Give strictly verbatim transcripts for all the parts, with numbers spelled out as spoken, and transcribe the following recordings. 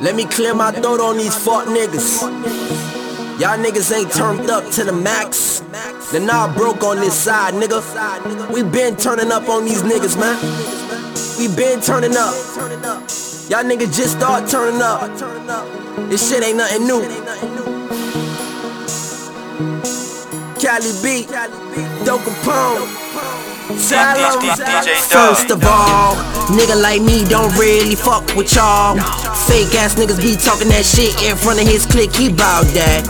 Let me clear my throat on these fuck niggas. Y'all niggas ain't turned up to the max. Then nah broke on this side, nigga. We been turning up on these niggas, man. We been turning up. Y'all niggas just start turning up. This shit ain't nothing new. Cali B, Dope Capone. First of all, nigga like me don't really fuck with y'all. Fake ass niggas be talking that shit in front of his clique, he bout that.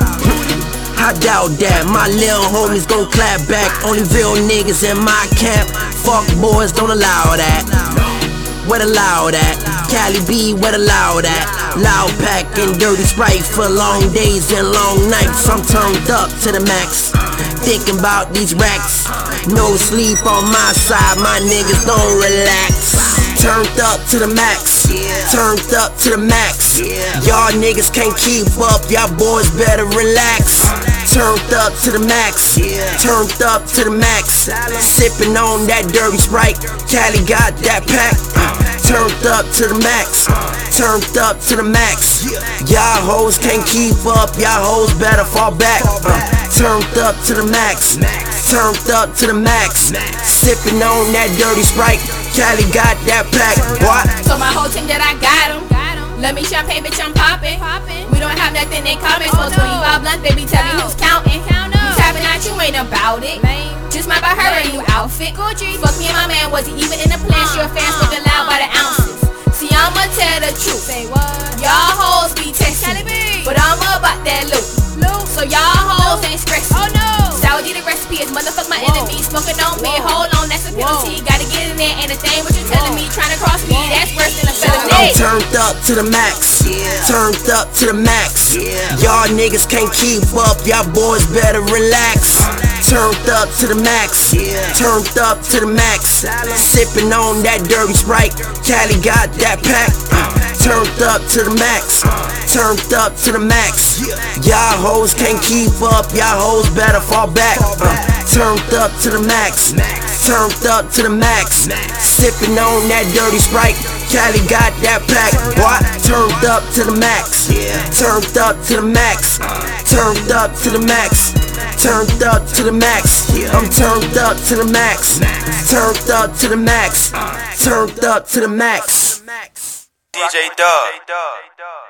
I doubt that, my little homies gon' clap back. Only real niggas in my camp. Fuck boys, don't allow that. Where the loud at? Cali B, where the loud at? Loud pack and dirty Sprite for long days and long nights. I'm turned up to the max, thinking about these racks. No sleep on my side, my niggas don't relax. Turned up to the max, turned up to the max. Y'all niggas can't keep up, y'all boys better relax. Turned up to the max, turned up to the max. Sipping on that dirty Sprite, Cali got that pack. Turned up to the max, turned up to the max. Y'all hoes can't keep up, y'all hoes better fall back. Turned up to the max, turned up to the max. Sipping on that dirty Sprite, Cali got that pack. What? So my whole team that I got 'em. Let me champagne, bitch, I'm poppin'. We don't have nothing in common. So twenty-five blunts, baby, tell me who's counting. You tapping out, you ain't about it. Just might buy her a new outfit. Fuck me and my man, wasn't even in the plan. Sure fans looking loud by the ounces. See, I'ma tell the truth. Y'all hoes be testing me, but I'm about that loot. So y'all hoes ain't stressing. Oh no. Sour G the recipe is motherfuck my enemy. Smoking on me, hold on, that's a penalty. Gotta get in there and the thing what you're telling me. Trying to cross me, that's worse than a felony. I'm turned up to the max, turned up to the max. Y'all niggas can't keep up, y'all boys better relax. Turned up to the max, turned up to the max. Sipping on that dirty Sprite, Cali got that pack. Turned up to the max, turned up to the max. Y'all hoes can't keep up, y'all hoes better fall back. Turned up to the max, turned up to the max. Sipping on that dirty Sprite, Cali got that pack. What? Turned up to the max, turned up to the max. Turned up to the max, turned up to the max. I'm turned up to the max, turned up to the max, turned up to the max. D J Dub.